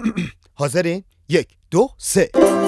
حاضرین؟ 1 2 3.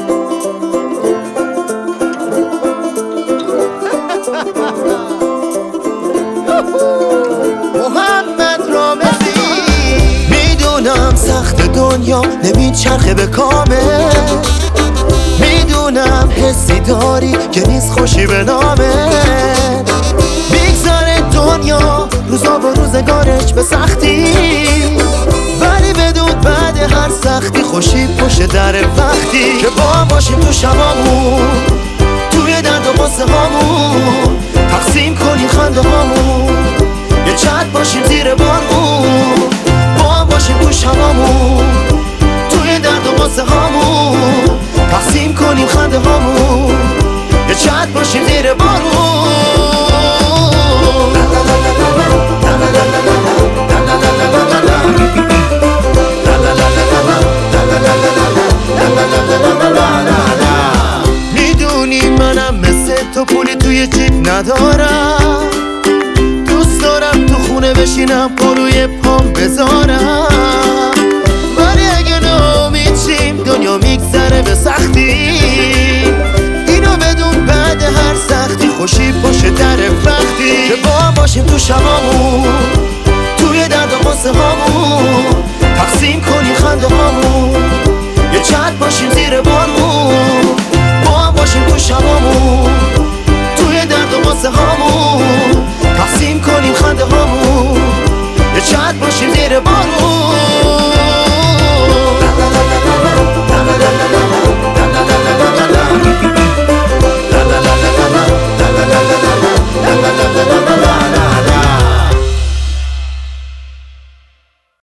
محمد رامزی. میدونم سخت دنیا نمیچرخه به کامه، میدونم حسی داری که نیست خوشی به نامه، میگذاره دنیا روزا و روزگارش به سختی، ولی بدون بعد هر سختی خوشی پشت در وقتی که با باشیم تو شبامون، توی درد و غصه هامون تقسیم کنیم خنده هامون، یه چت باشیم زیر بارمون، با باشیم تو شبامون، توی درد و غصه هامون تقسیم کنیم خنده هامون، یه چت باشیم زیر بارمون. میدونی منم مثل تو پولی توی جیب ندارم، دوست دارم تو خونه بشینم پا روی پام بذارم، ولی اگه ناامیدشیم دنیا میگذره به سختی، اینو بدون بعد هر سختی خوشی پشت در وقتی که با باشیم تو شبامون، توی درد و غصه هامون